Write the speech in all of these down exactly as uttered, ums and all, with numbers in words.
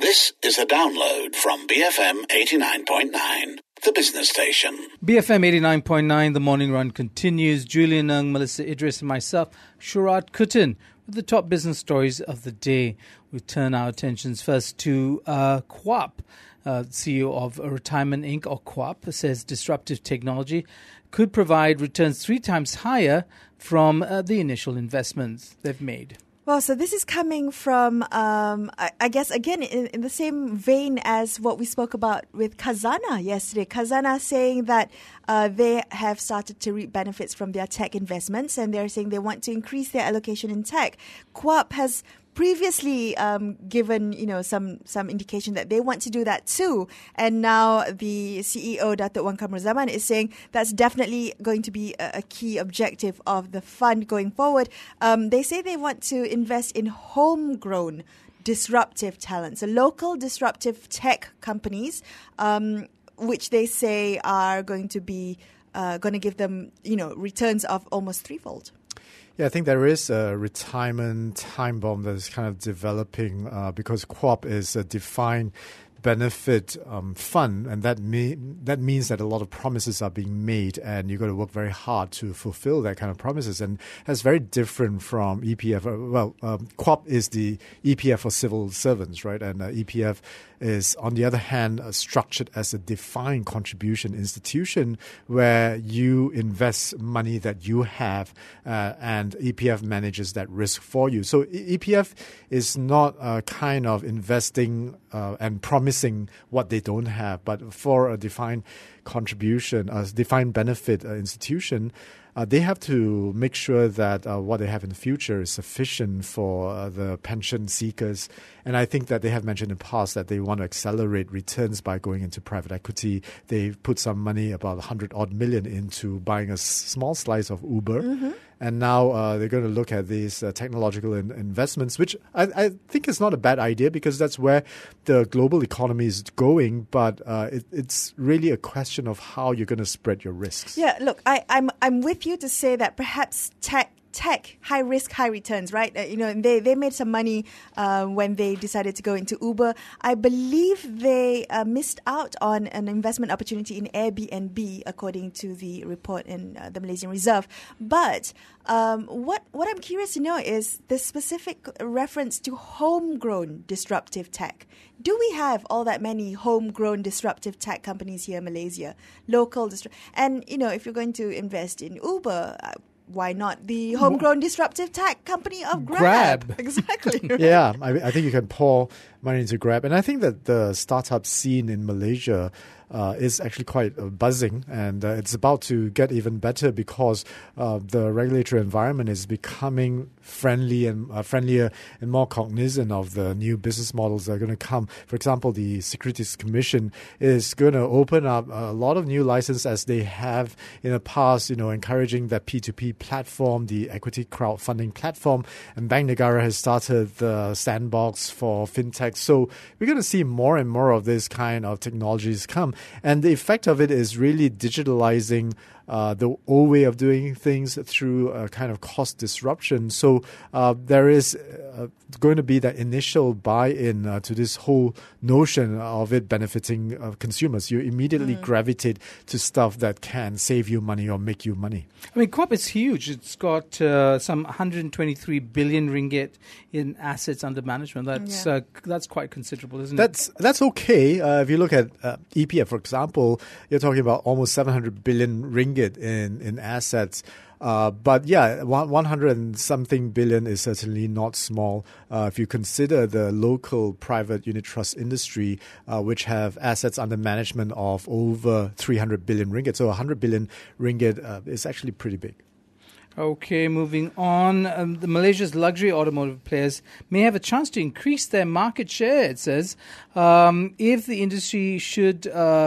This is a download from B F M eighty-nine point nine, the business station. B F M eighty-nine point nine, the morning run continues. Julian Ng, Melissa Idris and myself, Shurat Kutin, with the top business stories of the day. We turn our attentions first to uh, Quap. Uh, C E O of Retirement Incorporated, or Quap, says disruptive technology could provide returns three times higher from uh, the initial investments they've made. Well, so this is coming from, um, I, I guess, again, in, in the same vein as what we spoke about with Khazanah yesterday. Khazanah saying that uh, they have started to reap benefits from their tech investments, and they're saying they want to increase their allocation in tech. Quap has previously um, given, you know, some some indication that they want to do that too. And now the C E O, Datuk Wan Kamrul Zaman, is saying that's definitely going to be a, a key objective of the fund going forward. Um, they say they want to invest in homegrown disruptive talent, so local disruptive tech companies, um, which they say are going to be uh, going to give them, you know, returns of almost threefold. Yeah, I think there is a retirement time bomb that is kind of developing uh, because Quap is a defined benefit um, fund, and that me- that means that a lot of promises are being made, and you've got to work very hard to fulfill that kind of promises. And that's very different from E P F. Well, um, Quap is the E P F for civil servants, right? And uh, E P F is, on the other hand, uh, structured as a defined contribution institution where you invest money that you have, uh, and E P F manages that risk for you. So E P F is not uh, kind of investing uh, and promising what they don't have, but for a defined contribution, a defined benefit uh, institution, Uh, they have to make sure that uh, what they have in the future is sufficient for uh, the pension seekers. And I think that they have mentioned in the past that they want to accelerate returns by going into private equity. They've put some money, about one hundred odd million, into buying a s- small slice of Uber. Mm-hmm. And now uh, they're going to look at these uh, technological in- investments, which I, I think is not a bad idea because that's where the global economy is going. But uh, it, it's really a question of how you're going to spread your risks. Yeah, look, I, I'm I'm with you to say that perhaps tech. Tech, high risk, high returns, right? Uh, you know, they, they made some money uh, when they decided to go into Uber. I believe they uh, missed out on an investment opportunity in Airbnb, according to the report in uh, the Malaysian Reserve. But um, what what I'm curious to know is the specific reference to homegrown disruptive tech. Do we have all that many homegrown disruptive tech companies here in Malaysia? Local, distru- and you know, if you're going to invest in Uber, uh, why not the homegrown disruptive tech company of Grab? Grab. Exactly. Right? Yeah, I, I think you can pour money into Grab. And I think that the startup scene in Malaysia uh, is actually quite uh, buzzing, and uh, it's about to get even better because uh, the regulatory environment is becoming friendly and uh, friendlier and more cognizant of the new business models that are going to come. For example, the Securities Commission is going to open up a lot of new licenses as they have in the past, you know, encouraging the P two P platform, the equity crowdfunding platform, and Bank Negara has started the sandbox for fintech. So we're going to see more and more of this kind of technologies come. And the effect of it is really digitalizing uh, the old way of doing things through a kind of cost disruption. So uh, there is uh, going to be that initial buy-in uh, to this whole notion of it benefiting uh, consumers. You immediately mm. gravitate to stuff that can save you money or make you money. I mean, Quap is huge. It's got uh, some one hundred twenty-three billion ringgit in assets under management. That's yeah. uh, that's quite considerable, isn't that's, it? That's okay. Uh, if you look at uh, E P F, for example, you're talking about almost seven hundred billion ringgit in, in assets. Uh, but yeah, one hundred and something billion is certainly not small. Uh, if you consider the local private unit trust industry, uh, which have assets under management of over three hundred billion ringgit. So one hundred billion ringgit uh, is actually pretty big. Okay, moving on. Um, the Malaysia's luxury automotive players may have a chance to increase their market share, it says, um, if the industry should uh,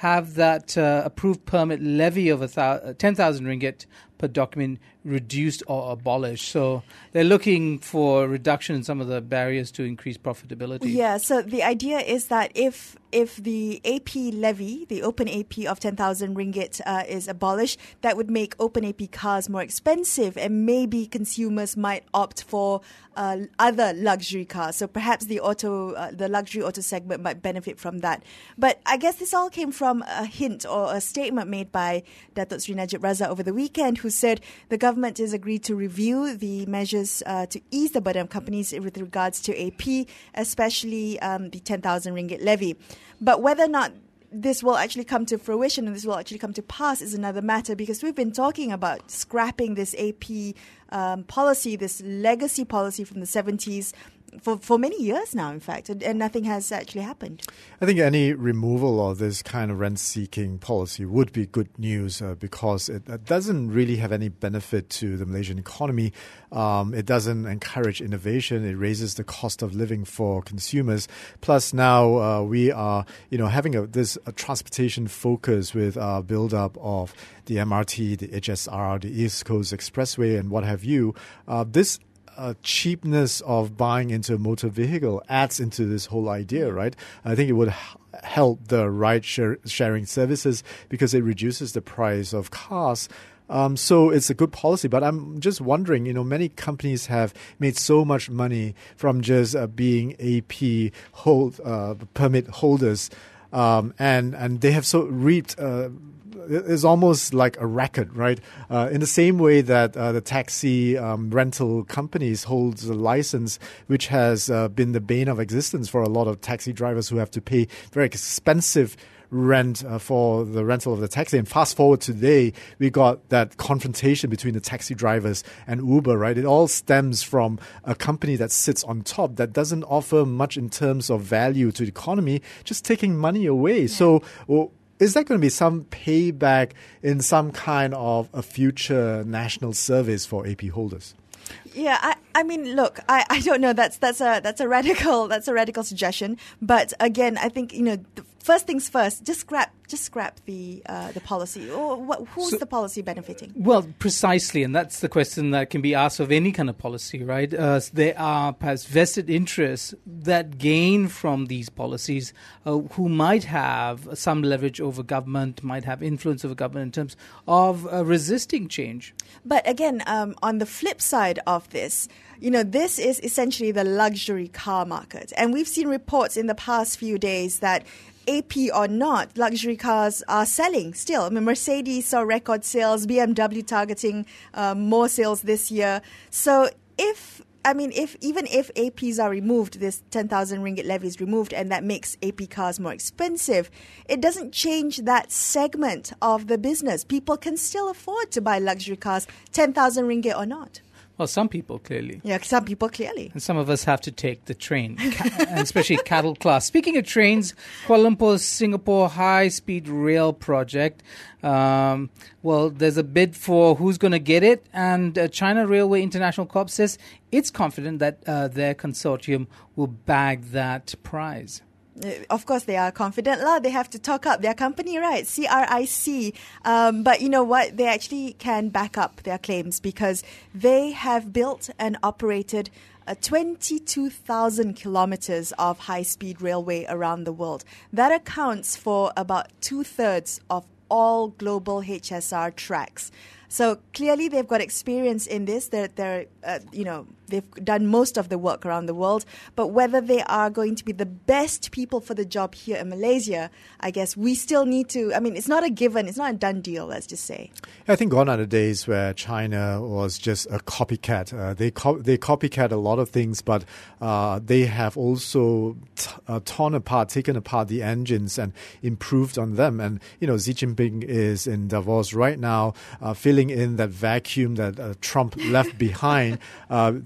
have that uh, approved permit levy of a thou- ten thousand ringgit per document reduced or abolished. So they're looking for reduction in some of the barriers to increase profitability. Yeah, so the idea is that if if the A P levy, the open A P of ten thousand ringgit uh, is abolished, that would make open A P cars more expensive, and maybe consumers might opt for uh, other luxury cars. So perhaps the auto, uh, the luxury auto segment might benefit from that. But I guess this all came from a hint or a statement made by Datuk Seri Najib Razak over the weekend, who said the government has agreed to review the measures uh, to ease the burden of companies with regards to A P, especially um, the ten thousand ringgit levy. But whether or not this will actually come to fruition and this will actually come to pass is another matter, because we've been talking about scrapping this A P um, policy, this legacy policy from the seventies, for, for many years now, in fact, and, and nothing has actually happened. I think any removal of this kind of rent-seeking policy would be good news uh, because it, it doesn't really have any benefit to the Malaysian economy. Um, it doesn't encourage innovation. It raises the cost of living for consumers. Plus, now uh, we are, you know, having a, this a transportation focus with our build-up of the M R T, the H S R, the East Coast Expressway, and what have you. Uh, this Uh, cheapness of buying into a motor vehicle adds into this whole idea, right? I think it would h- help the ride share- sharing services because it reduces the price of cars. Um, so it's a good policy, but I'm just wondering, you know, many companies have made so much money from just uh, being A P hold, uh, permit holders, um, and, and they have so reaped uh, it's almost like a racket, right? Uh, in the same way that uh, the taxi um, rental companies hold the license, which has uh, been the bane of existence for a lot of taxi drivers who have to pay very expensive rent uh, for the rental of the taxi. And fast forward today, we got that confrontation between the taxi drivers and Uber, right? It all stems from a company that sits on top that doesn't offer much in terms of value to the economy, just taking money away. Yeah. So, well, is there going to be some payback in some kind of a future national service for A P holders? Yeah, I, I mean, look, I, I don't know. That's that's a that's a radical that's a radical suggestion. But again, I think, you know, the first things first. Just scrap just scrap the uh, the policy. Or what, who's so, the policy benefiting? Well, precisely, and that's the question that can be asked of any kind of policy, right? Uh, there are perhaps vested interests that gain from these policies, uh, who might have some leverage over government, might have influence over government in terms of uh, resisting change. But again, um, on the flip side of this, you know, this is essentially the luxury car market. And we've seen reports in the past few days that A P or not, luxury cars are selling still. I mean, Mercedes saw record sales, B M W targeting uh, more sales this year. So if, I mean, if even if A Ps are removed, this ten thousand ringgit levy is removed, and that makes A P cars more expensive, it doesn't change that segment of the business. People can still afford to buy luxury cars, ten thousand ringgit or not. Well, some people clearly. Yeah, some people clearly. And some of us have to take the train, and especially cattle class. Speaking of trains, Kuala Lumpur-Singapore high-speed rail project. Um, well, there's a bid for who's going to get it, and uh, China Railway International Corp says it's confident that uh, their consortium will bag that prize. Of course, they are confident lah. They have to talk up their company, right? C R I C. Um, but you know what? They actually can back up their claims because they have built and operated uh, twenty-two thousand kilometers of high-speed railway around the world. That accounts for about two-thirds of all global H S R tracks. So clearly, they've got experience in this. They're, they're uh, you know, they've done most of the work around the world. But whether they are going to be the best people for the job here in Malaysia, I guess we still need to. I mean, it's not a given. It's not a done deal. Let's just say. I think gone are the days where China was just a copycat. Uh, they co- they copycat a lot of things, but uh, they have also t- uh, torn apart, taken apart the engines and improved on them. And you know, Xi Jinping is in Davos right now, uh, filling in that vacuum that uh, Trump left behind. Uh,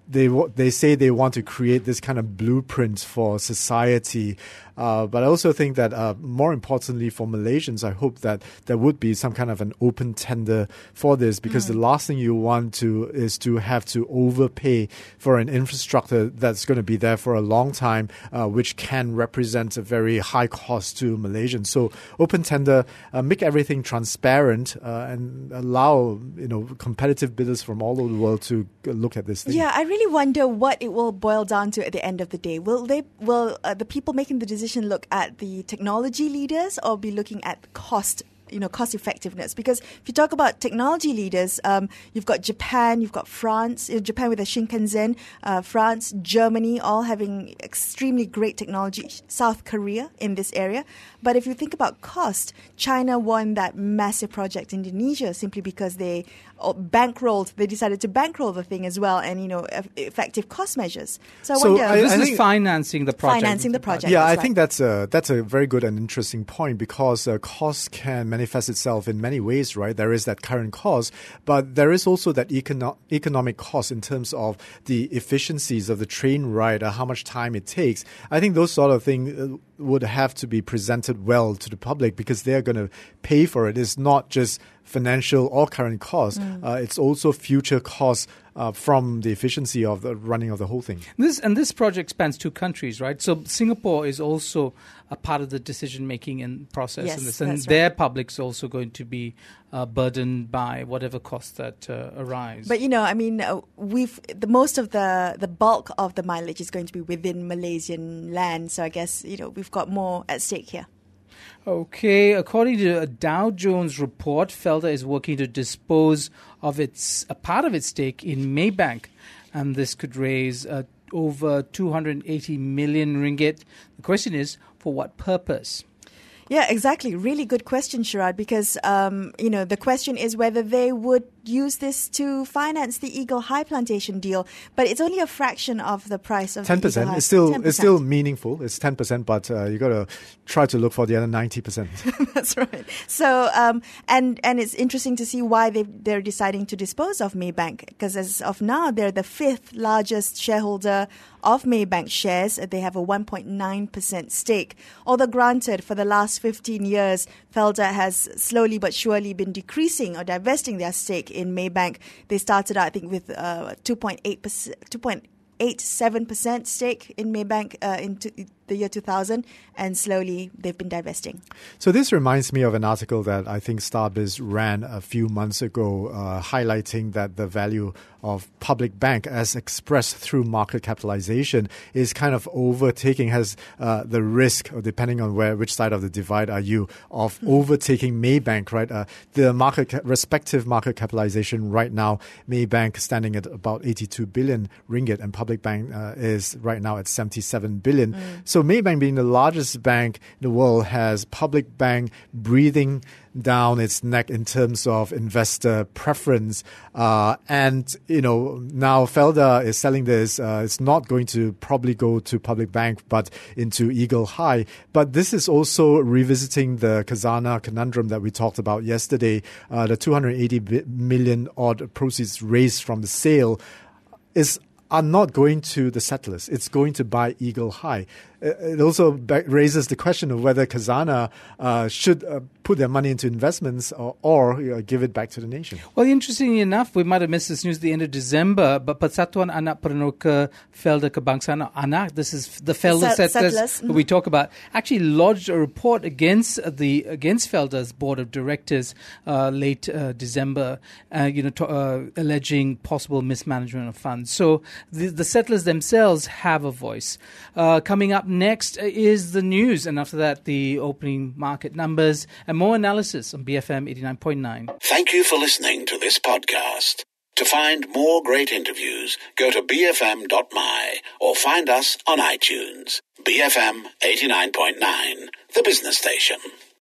they they say they want to create this kind of blueprint for society. Uh, but I also think that uh, more importantly for Malaysians, I hope that there would be some kind of an open tender for this, because mm. the last thing you want to is to have to overpay for an infrastructure that's going to be there for a long time, uh, which can represent a very high cost to Malaysians. So open tender, uh, make everything transparent, uh, and allow you know competitive bidders from all over the world to look at this thing. Yeah, I really wonder what it will boil down to at the end of the day. Will they? Will uh, the people making the decision look at the technology leaders or be looking at cost, you know, cost effectiveness? Because if you talk about technology leaders, um, you've got Japan, you've got France, uh, Japan with the Shinkansen, uh, France, Germany, all having extremely great technology, South Korea in this area. But if you think about cost, China won that massive project in Indonesia simply because they bankrolled, they decided to bankroll the thing as well, and, you know, effective cost measures. So I so wonder... I, this I is financing the project. Financing the project. Yeah, I right. think that's a, that's a very good and interesting point, because uh, cost can manifest itself in many ways, right? There is that current cost, but there is also that econo- economic cost in terms of the efficiencies of the train ride, uh, how much time it takes. I think those sort of things uh, would have to be presented well to the public, because they're going to pay for it. It's not just financial or current costs. Mm. Uh, it's also future costs uh, from the efficiency of the running of the whole thing. This and this project spans two countries, right? So Singapore is also a part of the decision-making and process yes, in this, and that's their right. public's also going to be uh, burdened by whatever costs that uh, arise. But, you know, I mean, uh, we've the most of the the bulk of the mileage is going to be within Malaysian land, so I guess, you know, we've got more at stake here. Okay, according to a Dow Jones report, Felda is working to dispose of its a part of its stake in Maybank, and this could raise uh, over two hundred eighty million ringgit. The question is, for what purpose? Yeah, exactly. Really good question, Sharad, because, um, you know, the question is whether they would use this to finance the Eagle High plantation deal, but it's only a fraction of the price of ten percent. the Eagle High. It's still ten percent. It's still meaningful. It's ten percent, but uh, you got to try to look for the other ninety percent. That's right. So, um, and and it's interesting to see why they they're deciding to dispose of Maybank, because as of now they're the fifth largest shareholder of Maybank shares. They have a one point nine percent stake. Although granted, for the last fifteen years, Felda has slowly but surely been decreasing or divesting their stake in Maybank. They started out, I think, with uh, two point eight percent, two point eight seven percent stake in Maybank uh, in t- the year two thousand, and slowly they've been divesting. So this reminds me of an article that I think Starbiz ran a few months ago, uh, highlighting that the value of public bank as expressed through market capitalization is kind of overtaking, has uh, the risk, or depending on where which side of the divide are you, of mm-hmm. overtaking Maybank, right? Uh, the market ca- respective market capitalization right now, Maybank standing at about eighty-two billion ringgit, and public bank uh, is right now at seventy-seven billion. Mm. So Maybank, being the largest bank in the world, has public bank breathing down its neck in terms of investor preference. Uh, and, you know, now Felda is selling this. Uh, it's not going to probably go to public bank, but into Eagle High. But this is also revisiting the Khazanah conundrum that we talked about yesterday. Uh, the two hundred eighty million odd proceeds raised from the sale is are not going to the settlers. It's going to buy Eagle High. It also raises the question of whether Khazanah uh, should uh, put their money into investments or, or uh, give it back to the nation. Well, interestingly enough, we might have missed this news at the end of December, but Persatuan Anak Peneroka Felda Kebangsaan Anak, this is the Felda Set- settlers, settlers. that we talk about, actually lodged a report against the against Felda's board of directors uh, late uh, December, uh, you know, to, uh, alleging possible mismanagement of funds. So the, the settlers themselves have a voice. Uh, coming up next is the news, and after that, the opening market numbers and more analysis on B F M eighty-nine point nine. Thank you for listening to this podcast. To find more great interviews, go to b f m dot m y or find us on iTunes. B F M eighty-nine point nine, the business station.